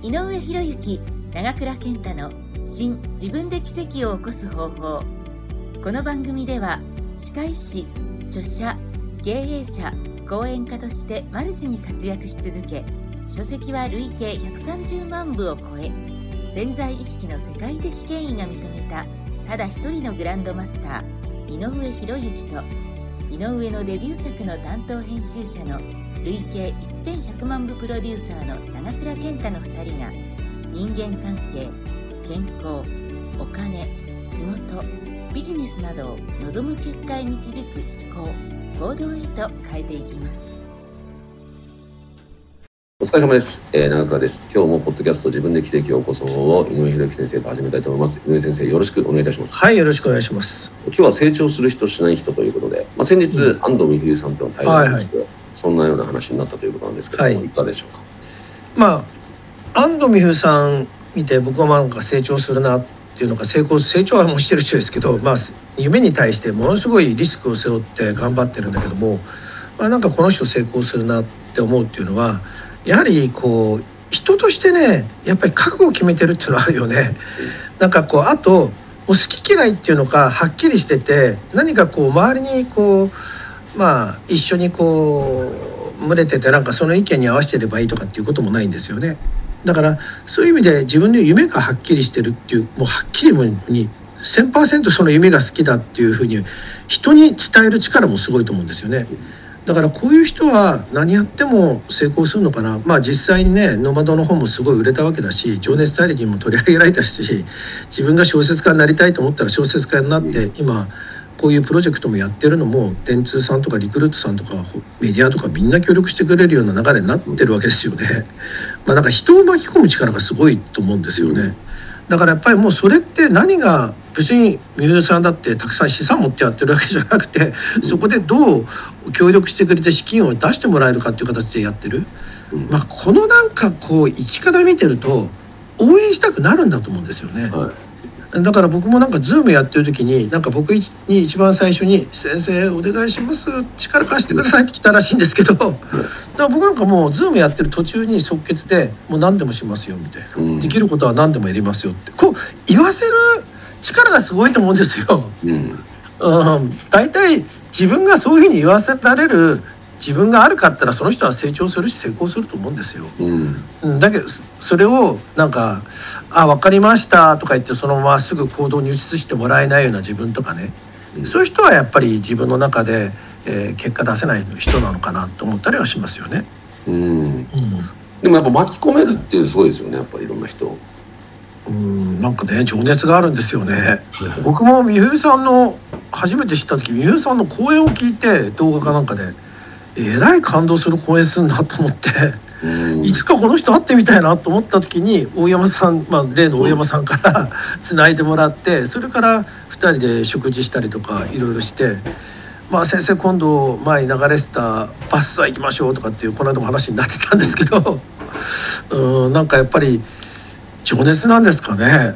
井上博之、長倉健太の新自分で奇跡を起こす方法。この番組では歯科医師、著者、経営者、講演家としてマルチに活躍し続け、書籍は累計130万部を超え、潜在意識の世界的権威が認めたただ一人のグランドマスター井上博之と、井上のデビュー作の担当編集者の累計1100万部プロデューサーの長倉健太の2人が、人間関係、健康、お金、仕事、ビジネスなどを望む結果へ導く思考、行動へと変えていきます。 お疲れ様です。長倉です。今日もポッドキャスト自分で奇跡を起こす方法を井上博之先生と始めたいと思います。井上先生、よろしくお願いいたします。 はい、よろしくお願いします。 今日は成長する人しない人ということで、先日、安藤美冬さんとの対談をして、そんなような話になったということなんですけども、いかがでしょうか。 安藤美冬さん見て僕はなんか成長するなっていうのが、成長はもうしてる人ですけど、夢に対してものすごいリスクを背負って頑張ってるんだけども、なんかこの人成功するなって思うっていうのは、やはり人としてね、やっぱり覚悟を決めてるっていうのはあるよね。なんかあともう好き嫌いっていうのがはっきりしてて、何か周りに一緒に群れてて、なんかその意見に合わせてればいいとかっていうこともないんですよね。だからそういう意味で自分の夢がはっきりしてるっていう、もうはっきりに 1000% その夢が好きだっていうふうに人に伝える力もすごいと思うんですよね。だからこういう人は何やっても成功するのかな。実際にね、ノマドの本もすごい売れたわけだし、情熱大陸にも取り上げられたし、自分が小説家になりたいと思ったら小説家になって、今こういうプロジェクトもやってるのも、電通さんとかリクルートさんとかメディアとかみんな協力してくれるような流れになってるわけですよね。なんか人を巻き込む力がすごいと思うんですよね。だからやっぱりもうそれって何が、別に美冬さんだってたくさん資産持ってやってるわけじゃなくて、そこでどう協力してくれて資金を出してもらえるかっていう形でやってる、このなんか生き方見てると応援したくなるんだと思うんですよね。だから僕もなんかズームやってる時に、なんか僕に一番最初に「先生お願いします、力貸してください」って来たらしいんですけど、だから僕なんかもうズームやってる途中に即決で「もう何でもしますよ」みたいな、できることは何でもやりますよって言わせる力がすごいと思うんですよ。大体自分がそういうふうに言わせられる自分があるかったら、その人は成長するし成功すると思うんですよ。だけどそれをなんか「分かりました」とか言ってそのまますぐ行動に移してもらえないような自分とかね、そういう人はやっぱり自分の中で、結果出せない人なのかなと思ったりはしますよね。 でもやっぱ巻き込めるっていうすごいですよね、やっぱりいろんな人。 なんかね、情熱があるんですよね。僕も美冬さんの初めて知った時、美冬さんの講演を聞いて、動画かなんかでえらい感動する講演するなと思って、いつかこの人会ってみたいなと思った時に大山さん、例の大山さんからつないでもらって、それから2人で食事したりとかいろいろして、先生今度前に流れてたバスツアー行きましょうとかっていうこの間も話になってたんですけど、なんかやっぱり情熱なんですかね。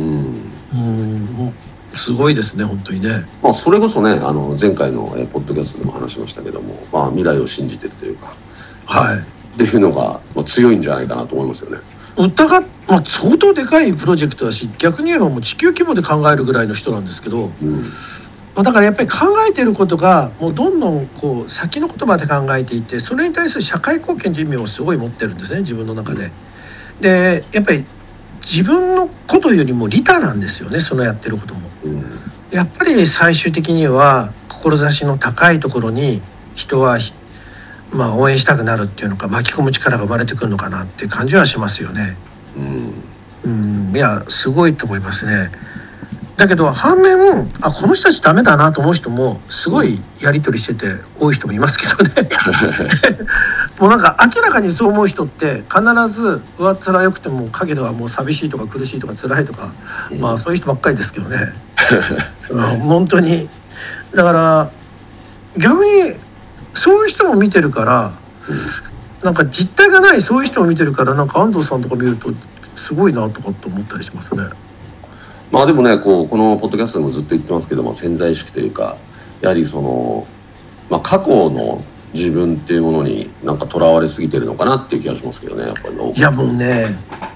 すごいですね、本当にね。 それこそね、前回のポッドキャストでも話しましたけども、未来を信じてるというか、っていうのが、強いんじゃないかなと思いますよね。 相当でかいプロジェクトだし、逆に言えばもう地球規模で考えるぐらいの人なんですけど、だからやっぱり考えてることがもうどんどん先のことまで考えていて、それに対する社会貢献という意味をすごい持ってるんですね、自分の中で。でやっぱり自分のことよりも利他なんですよね、そのやってることも。やっぱり最終的には志の高いところに人は応援したくなるっていうのか、巻き込む力が生まれてくるのかなっていう感じはしますよね。いやすごいと思いますね。だけど反面、この人たちダメだなと思う人もすごいやり取りしてて多い人もいますけどね。もうなんか明らかにそう思う人って必ず上っ面良くても陰ではもう寂しいとか苦しいとか辛いとか、そういう人ばっかりですけどね。本当に。だから逆にそういう人も見てるから、なんか実体がないそういう人を見てるから、なんか安藤さんとか見るとすごいなとかって思ったりしますね。 でもね、このポッドキャストでもずっと言ってますけども、潜在意識というか、やはりその、過去の自分っていうものになんかとらわれすぎてるのかなっていう気がしますけどね、やっぱり。 いやもうね、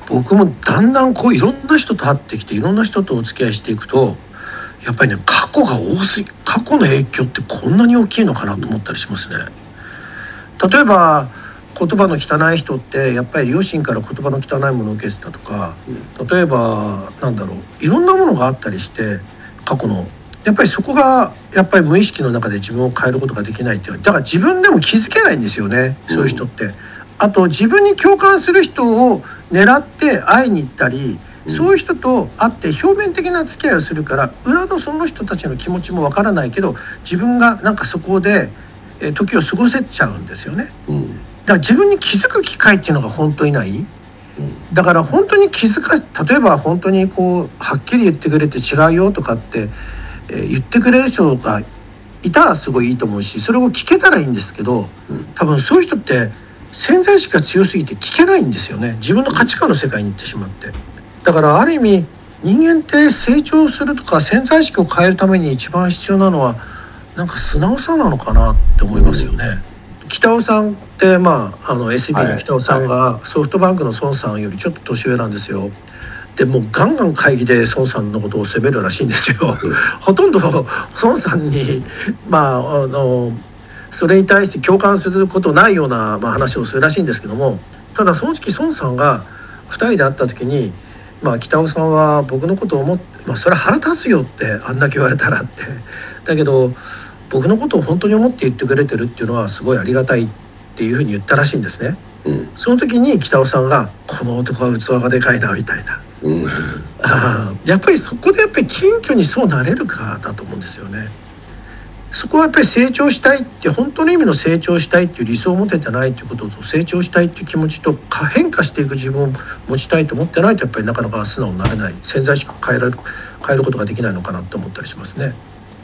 僕もだんだんこういろんな人と会ってきていろんな人とお付き合いしていくとやっぱりね過去の影響ってこんなに大きいのかなと思ったりしますね。例えば言葉の汚い人ってやっぱり両親から言葉の汚いものを受けてたとか、例えばいろんなものがあったりして過去のやっぱりそこがやっぱり無意識の中で自分を変えることができないっていうだから自分でも気づけないんですよね、そういう人って。あと自分に共感する人を狙って会いに行ったり、そういう人と会って表面的な付き合いをするから裏のその人たちの気持ちもわからないけど自分がそこで時を過ごせちゃうんですよね。だから自分に気づく機会っていうのが本当にない。だから本当に例えば本当にこうはっきり言ってくれて違うよとかって言ってくれる人がいたらすごいいいと思うし、それを聞けたらいいんですけど、多分そういう人って潜在意識が強すぎて聞けないんですよね。自分の価値観の世界に行ってしまって。だからある意味人間って成長するとか潜在意識を変えるために一番必要なのは素直さなのかなって思いますよね。北尾さんってSB の北尾さんがソフトバンクの孫さんよりちょっと年上なんですよ。でもうガンガン会議で孫さんのことを責めるらしいんですよ。ほとんど孫さんにそれに対して共感することないような話をするらしいんですけども、ただその時孫さんが2人で会った時に北尾さんは僕のことを思って、それは腹立つよってあんだけ言われたらって、だけど僕のことを本当に思って言ってくれてるっていうのはすごいありがたいっていうふうに言ったらしいんですね。その時に北尾さんがこの男は器がでかいなみたいな、やっぱりそこで謙虚にそうなれるかだと思うんですよね。そこはやっぱり成長したいって本当の意味の成長したいっていう理想を持ててないっていうことと成長したいっていう気持ちと変化していく自分を持ちたいと思ってないとやっぱりなかなか素直になれない、潜在意識を変えることができないのかなって思ったりしますね。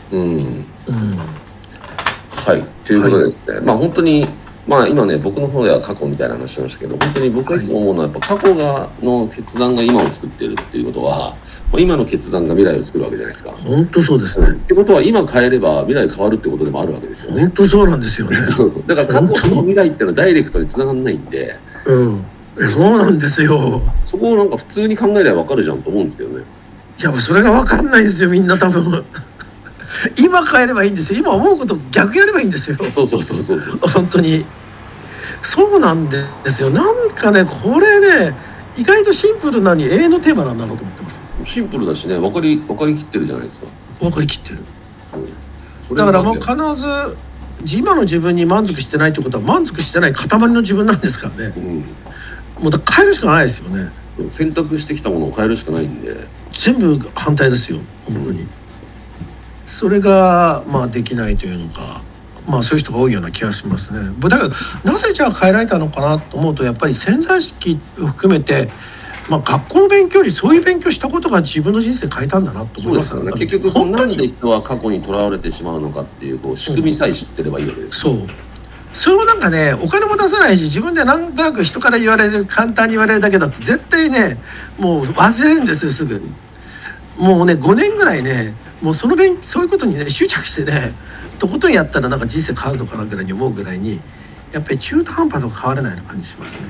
はい、ということでですね、本当に今ね僕の方では過去みたいな話しましたけど、本当に僕がいつも思うのはやっぱ過去の決断が今を作っているっていうことは、今の決断が未来を作るわけじゃないですか。 本当そうですね。 ってことは今変えれば未来変わるってことでもあるわけですよね。 本当そうなんですよね。 だから過去と未来っていうのはダイレクトに繋がんないんで、 そうなんですよ。 そこを普通に考えれば分かるじゃんと思うんですけどね。 いやそれが分かんないんですよみんな多分。今変えればいいんですよ。今思うこと逆やればいいんですよ。 そう本当にそうなんですよ。これね意外とシンプルなに永遠のテーマなんだろうと思ってます。 シンプルだしね、分かりきってるじゃないですか。 分かりきってる。だからもう必ず今の自分に満足してないってことは満足してない塊の自分なんですからね。もう変えるしかないですよね。 選択してきたものを変えるしかないんで全部反対ですよ本当に。それができないというのか、そういう人が多いような気がしますね。だけどなぜじゃあ変えられたのかなと思うとやっぱり潜在意識を含めて、学校の勉強よりそういう勉強したことが自分の人生変えたんだなと思います。 そうですよね。結局なんで人は過去にとらわれてしまうのかっていう仕組みさえ知ってればいいわけです。 それをお金も出さないし自分でなんとなく人から簡単に言われるだけだと絶対ねもう忘れるんですよすぐ。もうね5年ぐらいねもうそういうことにね執着してねとことんやったら人生変わるのかなぐらいに思うぐらいにやっぱり中途半端と変わらないような感じしますね。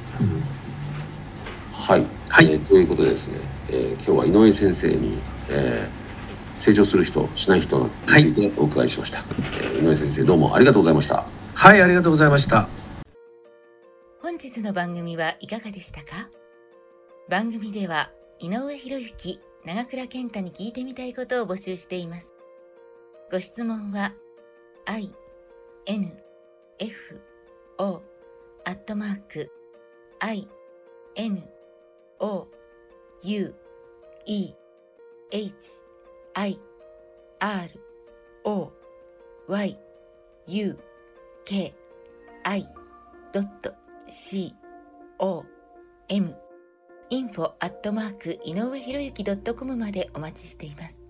ということでですね、今日は井上先生に、成長する人しない人についてお伺いしました。井上先生どうもありがとうございました。 はい、ありがとうございました。 本日の番組はいかがでしたか？番組では井上博之、長倉健太に聞いてみたいことを募集しています。ご質問は info@inoue-hiruyuki.com までお待ちしています。